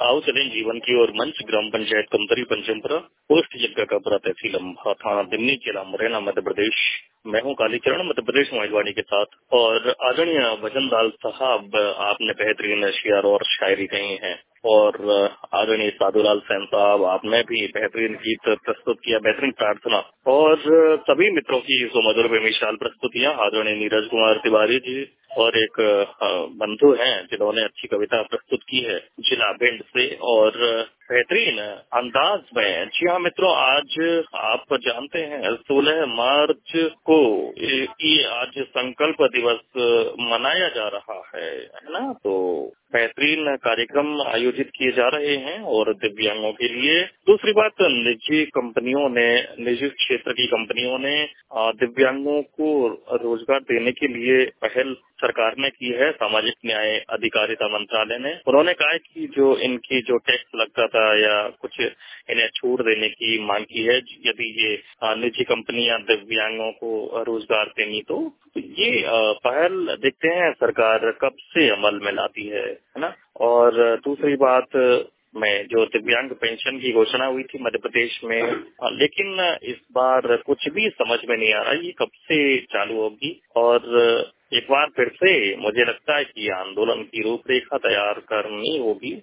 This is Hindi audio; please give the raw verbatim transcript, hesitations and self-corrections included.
आओ चलें जीवन की ओर मंच ग्राम पंचायत कमतरी पंचमपुरा पोस्ट जग्गाकापुरा तहसील अम्बा थाना दिमनी जिला मुरैना मध्य प्रदेश। मैं हूं कालीचरण मध्य प्रदेश मोबाइलवाणी के साथ। और आदरणीय भजनलाल साहब, आपने बेहतरीन शेर और शायरी कही है और आदरणीय साधुलाल सैन साहब, आपने भी बेहतरीन गीत प्रस्तुत किया, बेहतरीन प्रार्थना और सभी मित्रों की सुमधुर बेमिसाल प्रस्तुतियां। आदरणीय नीरज कुमार तिवारी जी और एक बंधु हैं जिन्होंने अच्छी कविता प्रस्तुत की है जिला भिंड से और बेहतरीन अंदाज में। जी हाँ मित्रों, आज आप जानते हैं सोलह मार्च को ये आज संकल्प दिवस मनाया जा रहा है, है ना। तो बेहतरीन कार्यक्रम आयोजित किए जा रहे हैं और दिव्यांगों के लिए। दूसरी बात, निजी कंपनियों ने, निजी क्षेत्र की कंपनियों ने दिव्यांगों को रोजगार देने के लिए पहल सरकार ने की है। सामाजिक न्याय अधिकारिता मंत्रालय ने, उन्होंने कहा कि जो इनकी जो टैक्स लगता था या कुछ इन्हें छूट देने की मांग की है, यदि ये निजी कंपनियां दिव्यांगों को रोजगार देंगी तो ये पहल देखते हैं सरकार कब से अमल में लाती है, है ना। और दूसरी बात में जो दिव्यांग पेंशन की घोषणा हुई थी मध्य प्रदेश में, लेकिन इस बार कुछ भी समझ में नहीं आ रहा ये कब से चालू होगी। और एक बार फिर से मुझे लगता है कि आंदोलन की रूपरेखा तैयार करनी होगी